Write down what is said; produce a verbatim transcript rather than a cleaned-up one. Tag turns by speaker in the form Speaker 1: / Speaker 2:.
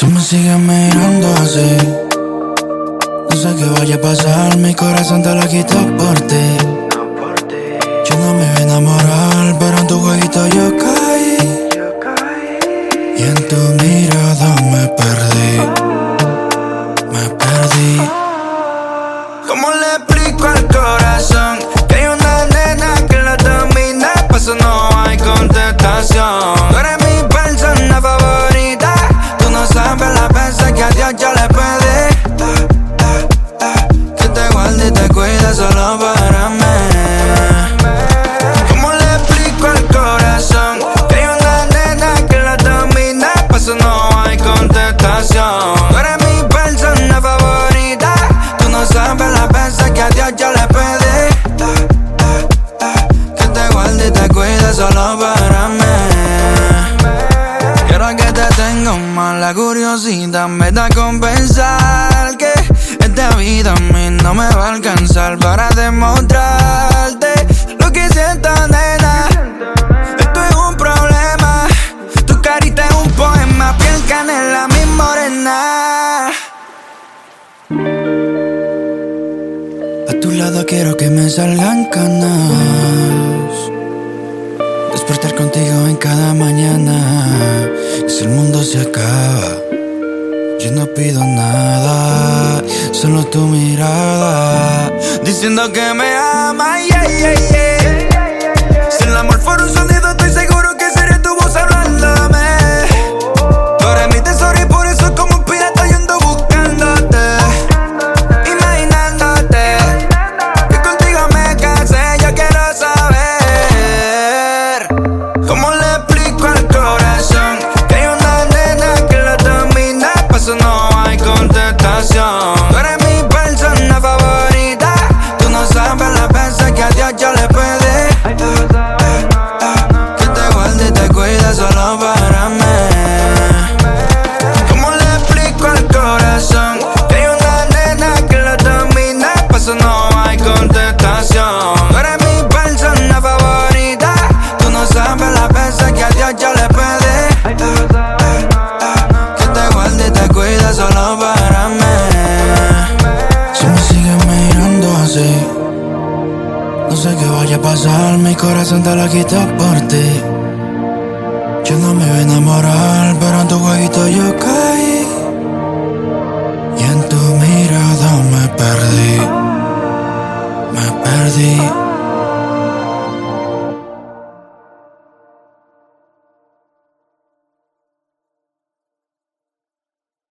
Speaker 1: Si me sigues mirando así, no sé qué vaya a pasar, mi corazón te lo quito por ti. Yo no me iba a enamorar, pero en tu jueguito yo caí, y en tu mirada me perdí, me perdí. ¿Cómo le explico al corazón que hay una nena que lo domina? Pa' eso no hay contestación. Tú eres mi persona favorita, tú no sabes las veces que a Dios yo le pedí que te guarde y te cuide solo para mí. ¿Cómo le explico al corazón que hay una nena que lo domina? Pa' eso no hay contestación. Tú eres mi persona favorita, tú no sabes las veces que a Dios yo le pedí que te guarde y te cuide solo para mí. Y ahora que te tengo más, la curiosidad me da con pensar que esta vida a mí no me va a alcanzar para demostrarte lo que siento, nena. Esto es un problema, tu carita es un poema, piel canela, mi morena. A tu lado quiero que me salgan canas, despertar contigo en cada mañana. Y si el mundo se acaba, yo no pido nada, solo tu mirada, diciendo que me ama, yeah, yeah, yeah. Si el amor fuera un sonido, estoy seguro que sería tu voz hablándome. Tú eres mi tesoro y por eso como un pirata yo ando buscándote, imaginándote, que contigo me casé. Yo quiero saber cómo le explico al corazón que hay una nena que lo domina. Pa' eso no hay contestación. Tú eres mi persona favorita, tú no sabes las veces que a Dios yo le pedí que te guarde y te cuide solo para mí. ¿Cómo le explico al corazón que hay una nena que lo domina? Pa' eso no hay contestación. Tú eres mi persona favorita, tú no sabes las veces que a Dios yo le pedí que te guarde y te cuide solo para mí. Si me sigues mirando así, no sé qué vaya a pasar, mi corazón te lo quito por ti.